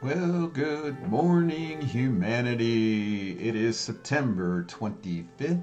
Well, good morning, humanity. It is September 25th,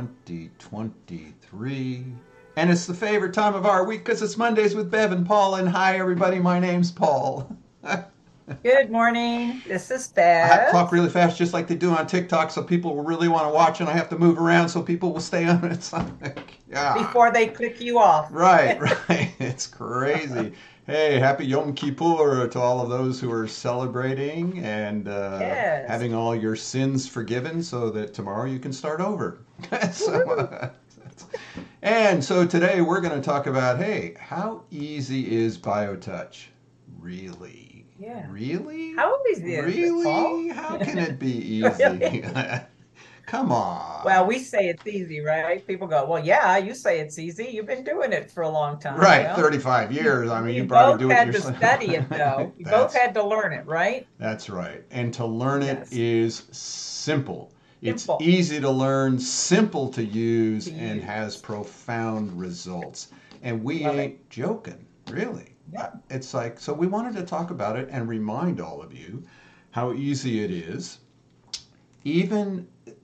2023. And it's the favorite time of our week because it's Mondays with Bev and Paul. And hi, everybody. My name's Paul. Good morning. This is I have to Bev. talk really fast, just like they do on TikTok, so people will really want to watch, and I have to move around so people will stay on it. It's like, yeah. Before they click you off. Right, right. It's crazy. Hey, happy Yom Kippur to all of those who are celebrating and Yes. having all your sins forgiven so that tomorrow you can start over. so, Woohoo. uh, and so today we're going to talk about, hey, how easy is BioTouch? Really? Yeah. Really? How easy is it, Paul? Really? How can it be easy? Really? Come Well, on. we say it's easy, right? People go, well, yeah, you say it's easy. You've been doing it for a long time. Right, Well, 35 years. I mean, you we probably both do it had to yourself. study it, though. We both That's had to learn it, right? That's right. And to learn it Yes. is simple. It's Simple easy to learn, simple to use, to and has use. profound results. And we Love it. ain't joking, really. Yeah. It's like, so we wanted to talk about it and remind all of you how easy it is. Even,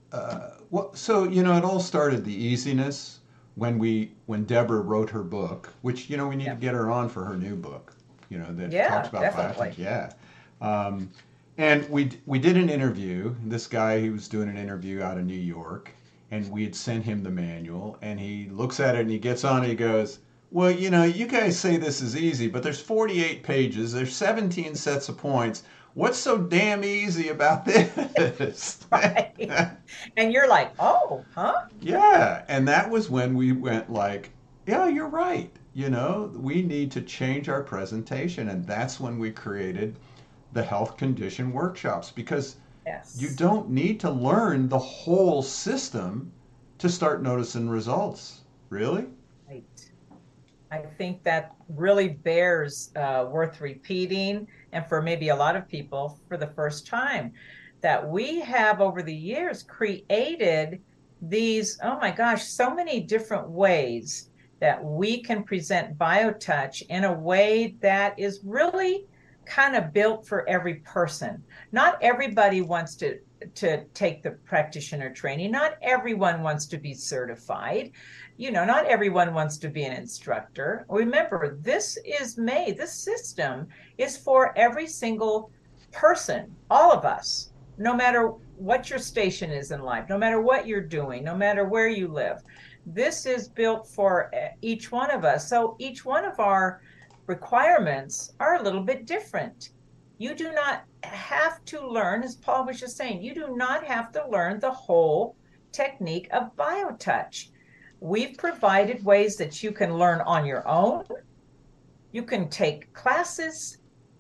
so, it all started the easiness when Deborah wrote her book, which, we need to Yeah. get her on for her new book, that talks Yeah, about biotech. definitely. Yeah. Um, and we did an interview. This guy, he was doing an interview out of New York, and we had sent him the manual, and he looks at it and he gets on and he goes, "Well, you guys say this is easy, but there's 48 pages, there's 17 sets of points. What's so damn easy about this?" Right. And you're like, oh, huh? Yeah, and that was when we went like, "Yeah, you're right. We need to change our presentation," and that's when we created the health condition workshops because you Yes. don't need to learn the whole system to start noticing results. Really? Right. I think that really bears worth repeating, and for maybe a lot of people for the first time, that we have over the years created these, oh my gosh, so many different ways that we can present BioTouch in a way that is really kind of built for every person. Not everybody wants to take the practitioner training. Not everyone wants to be certified. Not everyone wants to be an instructor. Remember, this system is for every single person, all of us, no matter what your station is in life, no matter what you're doing, no matter where you live. This is built for each one of us. So each one of our requirements are a little bit different. You do not have to learn, as Paul was just saying, you do not have to learn the whole technique of BioTouch. We've provided ways that you can learn on your own. You can take classes.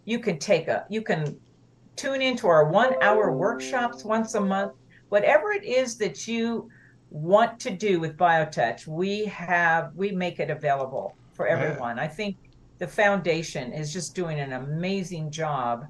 You can tune into our 1 hour workshops once a month. Whatever it is that you want to do with BioTouch, we make it available for Yeah. everyone. I think the foundation is just doing an amazing job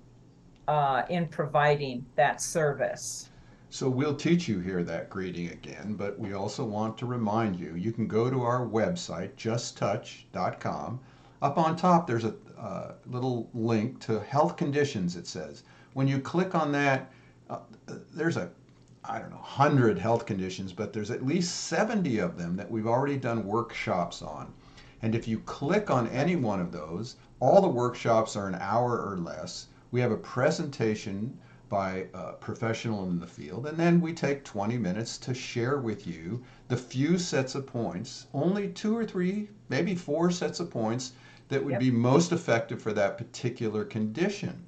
in providing that service. So we'll teach you here that greeting again, but we also want to remind you, you can go to our website, justtouch.com. Up on top, there's a little link to health conditions, it says. When you click on that, uh, there's I don't know, 100 health conditions, but there's at least 70 of them that we've already done workshops on. And if you click on any one of those, all the workshops are an hour or less. We have a presentation by a professional in the field, and then we take 20 minutes to share with you the few sets of points, only two or three, maybe four sets of points that would Yep. be most effective for that particular condition.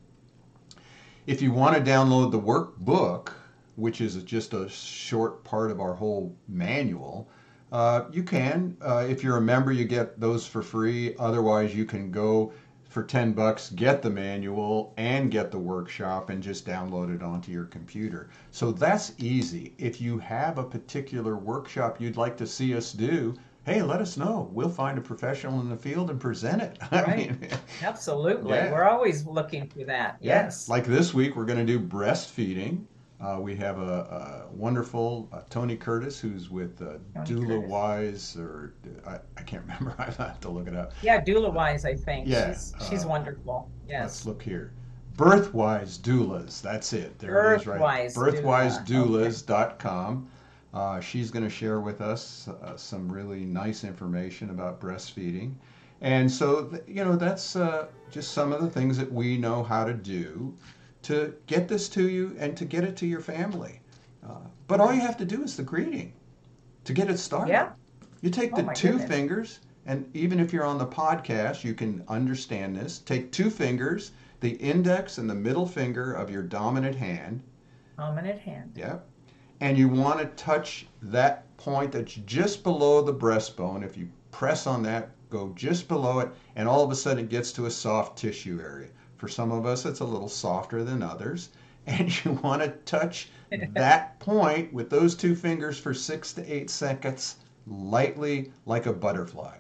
If you want to download the workbook, which is just a short part of our whole manual, you can. If you're a member, you get those for free. Otherwise, you can go for $10, get the manual and get the workshop and just download it onto your computer. So that's easy. If you have a particular workshop you'd like to see us do, hey, let us know. We'll find a professional in the field and present it. I Right. mean, Absolutely. yeah. We're always looking for that. Yeah, Yes. like this week, we're going to do breastfeeding. We have a wonderful Tony Curtis who's with Tony Doula Curtis. Wise, or I can't remember. I have to look it up. Yeah, Doula Uh, Wise, I think. yeah, She's wonderful. let's Yes. look here. Birthwise Doulas. That's it. There it is right. Birthwise doula. Okay. Birthwisedoulas.com. She's going to share with us some really nice information about breastfeeding. And so, that's just some of the things that we know how to do to get this to you and to get it to your family. But all you have to do is the greeting to get it started. Yeah. You take Oh the my two goodness. fingers, and even if you're on the podcast, you can understand this. Take two fingers, the index and the middle finger of your dominant hand. Dominant hand. Yep. And you want to touch that point that's just below the breastbone. If you press on that, go just below it, and all of a sudden it gets to a soft tissue area. For some of us, it's a little softer than others. And you want to touch that point with those two fingers for 6 to 8 seconds, lightly like a butterfly.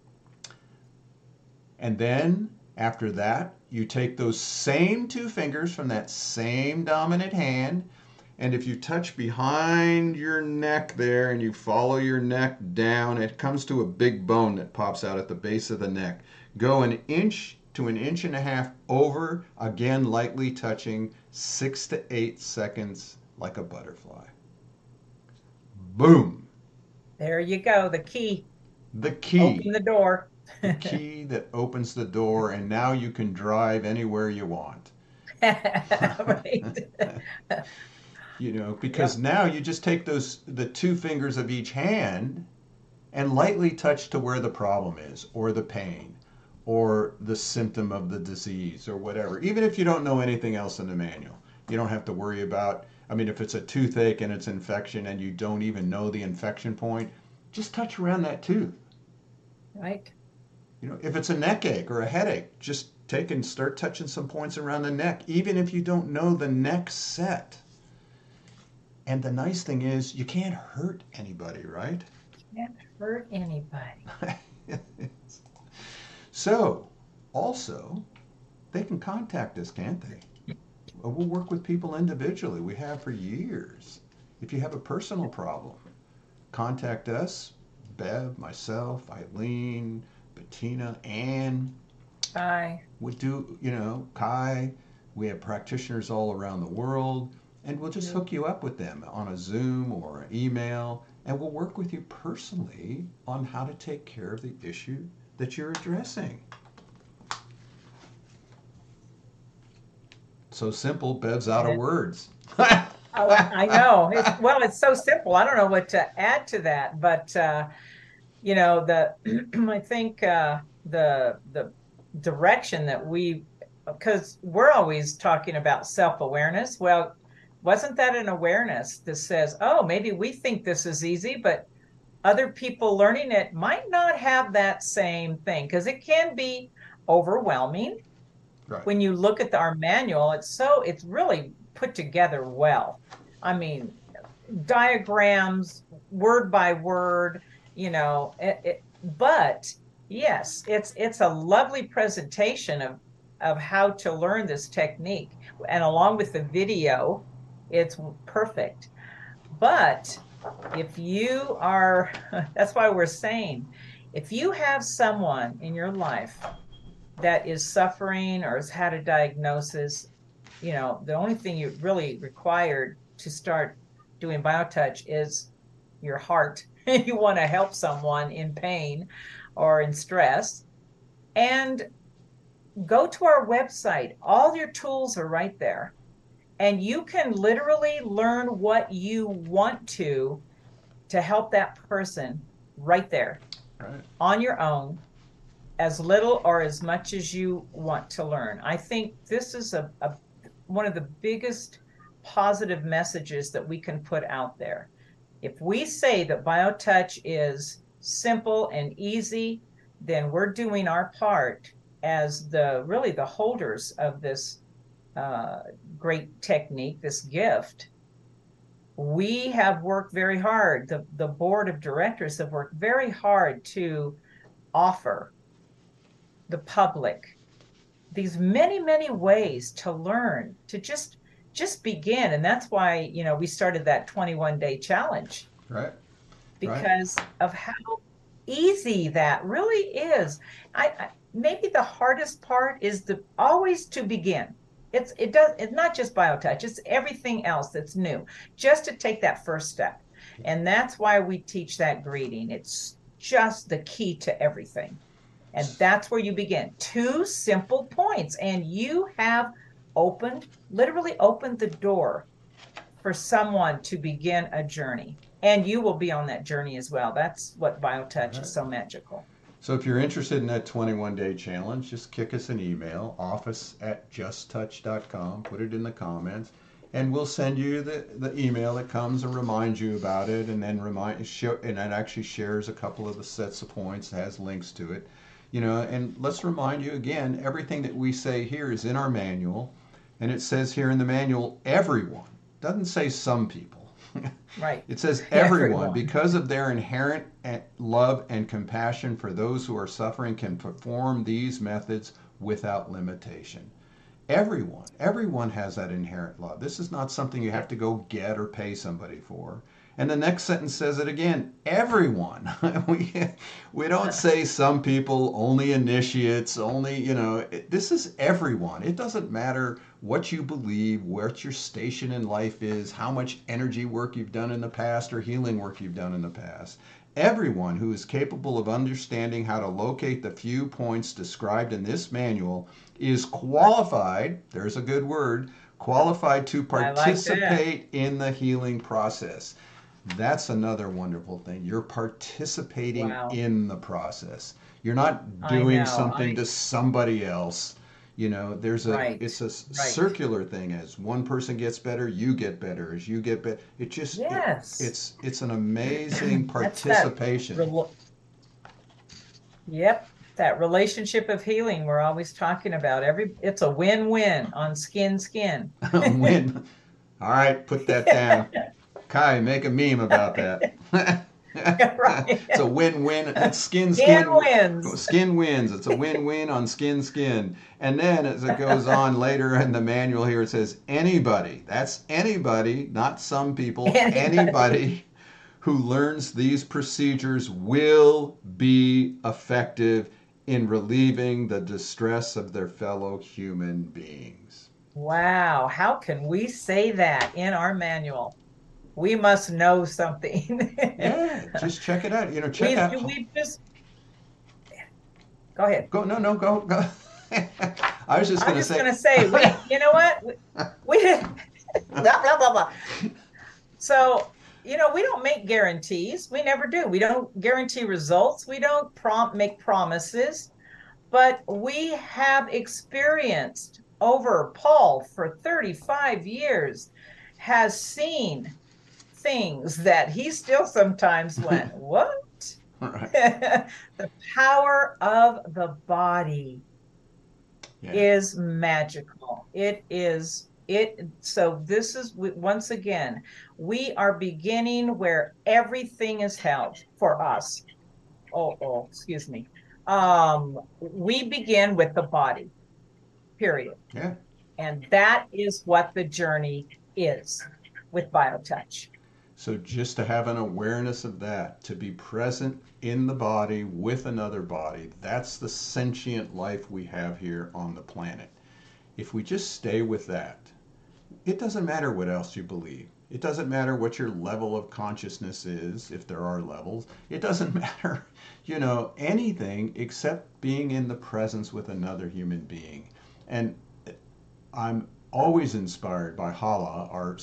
And then after that, you take those same two fingers from that same dominant hand, and if you touch behind your neck there and you follow your neck down, it comes to a big bone that pops out at the base of the neck. Go an inch to an inch and a half over, again lightly touching, 6 to 8 seconds like a butterfly. Boom! There you go. The key. The key. Open the door. The key that opens the door, and now you can drive anywhere you want. Right. Because Yep. now you just take the two fingers of each hand and lightly touch to where the problem is, or the pain, or the symptom of the disease, or whatever. Even if you don't know anything else in the manual, you don't have to worry about, if it's a toothache and it's infection and you don't even know the infection point, just touch around that tooth. Right. If it's a neck ache or a headache, just take and start touching some points around the neck, even if you don't know the next set. And the nice thing is, you can't hurt anybody, right? Can't hurt anybody. So, also, they can contact us, can't they? We'll work with people individually. We have for years. If you have a personal problem, contact us, Bev, myself, Eileen, Bettina, Ann. Bye. We do, Kai. We have practitioners all around the world, and we'll just hook you up with them on a Zoom or an email, and we'll work with you personally on how to take care of the issue that you're addressing. So simple, Bev's out of words. Oh, I know. It's so simple. I don't know what to add to that, but the I think the direction that because we're always talking about self-awareness. Well, wasn't that an awareness that says, oh, maybe we think this is easy, but other people learning it might not have that same thing, because it can be overwhelming. Right. When you look at our manual, it's really put together well. I mean, diagrams, word by word, but yes, it's a lovely presentation of how to learn this technique. And along with the video, it's perfect. But if you are, that's why we're saying, if you have someone in your life that is suffering or has had a diagnosis, the only thing you really required to start doing BioTouch is your heart. You want to help someone in pain or in stress. And go to our website. All your tools are right there. And you can literally learn what you want to help that person right there, Right. on your own, as little or as much as you want to learn. I think this is one of the biggest positive messages that we can put out there. If we say that BioTouch is simple and easy, then we're doing our part as the holders of this great technique, this gift. We have worked very hard. The board of directors have worked very hard to offer the public these many, many ways to learn, to just begin. And that's why, we started that 21-day challenge, Right. because of how easy that really is. I maybe the hardest part is always to begin. it's not just BioTouch, it's everything else that's new, just to take that first step. And that's why we teach that greeting. It's just the key to everything. And that's where you begin. Two simple points, and you have literally opened the door for someone to begin a journey. And you will be on that journey as well. That's what BioTouch Right. is so magical. So if you're interested in that 21-day challenge, just kick us an email, office@justtouch.com, put it in the comments, and we'll send you the email that comes and reminds you about it, and then and it actually shares a couple of the sets of points, has links to it. And let's remind you again, everything that we say here is in our manual, and it says here in the manual, everyone. It doesn't say some people. Right. It says everyone, Everyone. because of their inherent love and compassion for those who are suffering, can perform these methods without limitation. Everyone has that inherent love. This is not something you have to go get or pay somebody for. And the next sentence says it again, everyone. we don't say some people, only initiates, only, this is everyone. It doesn't matter what you believe, what your station in life is, how much energy work you've done in the past or healing work you've done in the past. Everyone who is capable of understanding how to locate the few points described in this manual is qualified, there's a good word, qualified to I like that. participate in the healing process. That's another wonderful thing. You're participating Wow. in the process. You're not I doing know. something to somebody else. Right. It's a Right. circular thing. As one person gets better, you get better. As you get better, Yes. it's an amazing That's that. participation. rel- Yep. That relationship of healing we're always talking about. It's a win-win on skin. Win. All right, put that down. Kai, make a meme about that. Right. It's a win-win. It's Skin wins. skin wins. It's a win-win on skin. And then as it goes on later in the manual here, it says anybody. That's anybody, not some people. Anybody. Anybody who learns these procedures will be effective in relieving the distress of their fellow human beings. Wow. How can we say that in our manual? We must know something. Yeah, just check it out. Check we out. we just go ahead. Go, no, no, go. I was just I'm going to just say. gonna say you know what? We blah blah blah blah. So, we don't make guarantees. We never do. We don't guarantee results. We don't make promises, but we have experienced over Paul for 35 years has seen things that he still sometimes went, what? Right. The power of the body Yeah. is magical. It is it so this is once again, we are beginning where everything is held for us. Oh, excuse me. We begin with the body, period. Yeah. And that is what the journey is with BioTouch. So just to have an awareness of that, to be present in the body with another body, that's the sentient life we have here on the planet. If we just stay with that, it doesn't matter what else you believe. It doesn't matter what your level of consciousness is, if there are levels. It doesn't matter, anything except being in the presence with another human being. And I'm always inspired by Hala, our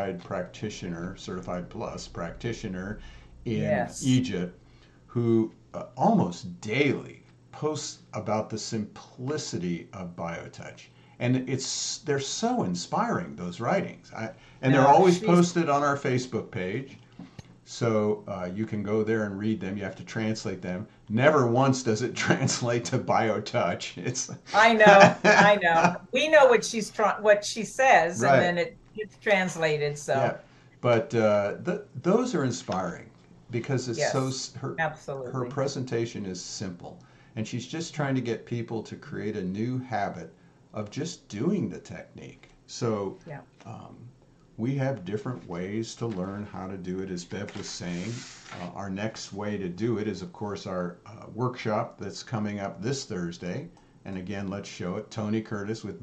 certified plus practitioner in Yes. Egypt, who almost daily posts about the simplicity of BioTouch. And they're so inspiring, those writings. And they're No, always she's posted on our Facebook page. So you can go there and read them. You have to translate them. Never once does it translate to BioTouch. It's I know, I know. We know what she says, and right. then it gets translated. Yeah, So but those are inspiring because it's so yes, her absolutely. presentation is simple, and she's just trying to get people to create a new habit of just doing the technique. So Yeah. um, we have different ways to learn how to do it, as Bev was saying. Our next way to do it is, of course, our workshop that's coming up this Thursday. And again, let's show it. Tony Curtis with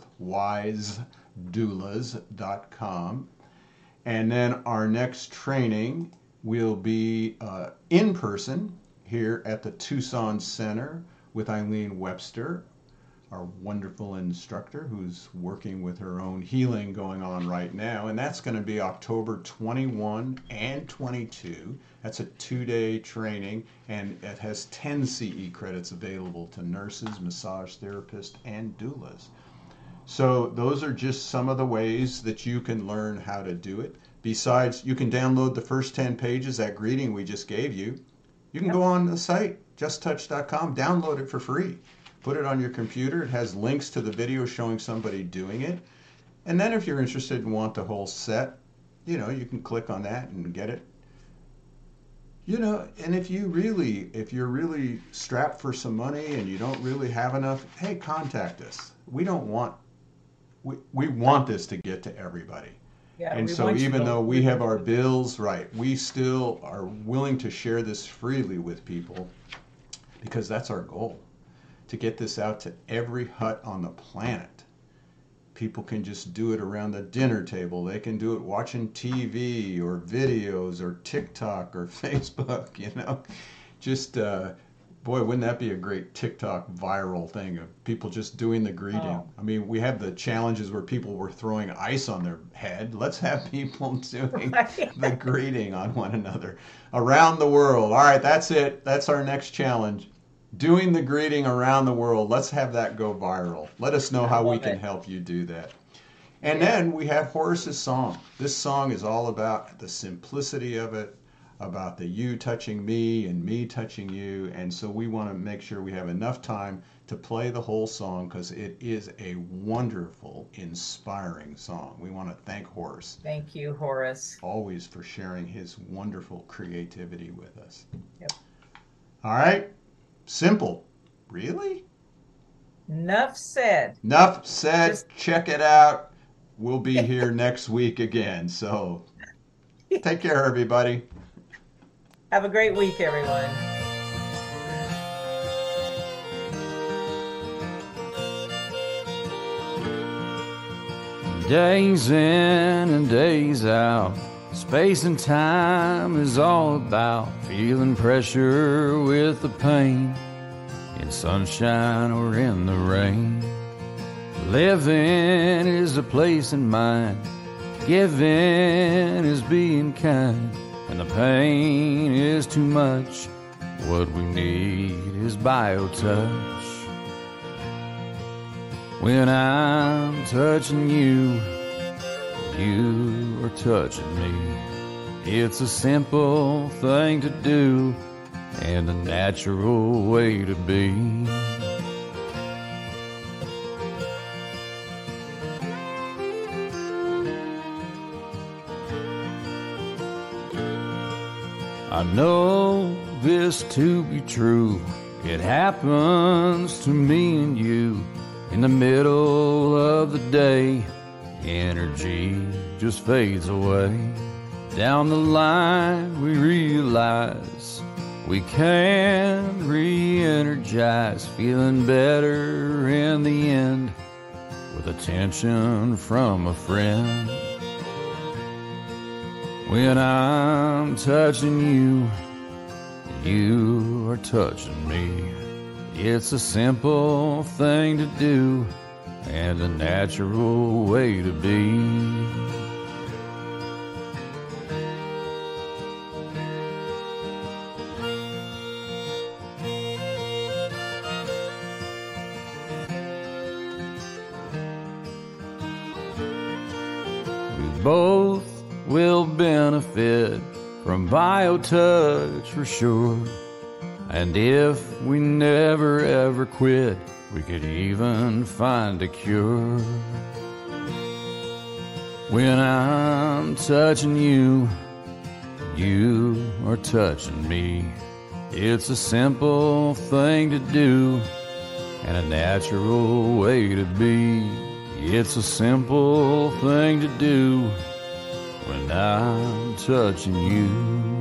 birthwisedoulas.com. And then our next training will be in person here at the Tucson Center with Eileen Webster, our wonderful instructor who's working with her own healing going on right now. And that's going to be October 21 and 22. That's a 2-day training, and it has 10 CE credits available to nurses, massage therapists, and doulas. So those are just some of the ways that you can learn how to do it. Besides, you can download the first 10 pages, that greeting we just gave you. You can go on the site, justtouch.com, download it for free. Put it on your computer. It has links to the video showing somebody doing it. And then if you're interested and want the whole set, you can click on that and get it. And if you're really strapped for some money and you don't really have enough, hey, contact us. We want this to get to everybody. Yeah, and so even though we have our bills, right, we still are willing to share this freely with people because that's our goal, to get this out to every hut on the planet. People can just do it around the dinner table. They can do it watching TV or videos or TikTok or Facebook, Just, boy, wouldn't that be a great TikTok viral thing of people just doing the greeting? Oh. I mean, we have the challenges where people were throwing ice on their head. Let's have people doing the greeting on one another around the world. All right, that's it. That's our next challenge. Doing the greeting around the world. Let's have that go viral. Let us know how we can help you do that. And then we have Horace's song. This song is all about the simplicity of it, about the you touching me and me touching you. And so we want to make sure we have enough time to play the whole song because it is a wonderful, inspiring song. We want to thank Horace. Thank you, Horace. Always for sharing his wonderful creativity with us. Yep. All right. Simple. Really? Enough said. Enough said. Check it out. We'll be here next week again. So take care, everybody. Have a great week, everyone. Days in and days out, space and time is all about feeling pressure with the pain, in sunshine or in the rain. Living is a place in mind, giving is being kind. When the pain is too much, what we need is BioTouch. When I'm touching you, you are touching me. It's a simple thing to do and a natural way to be. I know this to be true. It happens to me and you in the middle of the day. Energy just fades away. Down the line we realize we can re-energize, feeling better in the end with attention from a friend. When I'm touching you, you are touching me. It's a simple thing to do and a natural way to be. We both will benefit from BioTouch for sure. And if we never ever quit, we could even find a cure. When I'm touching you, you are touching me. It's a simple thing to do and a natural way to be. It's a simple thing to do when I'm touching you.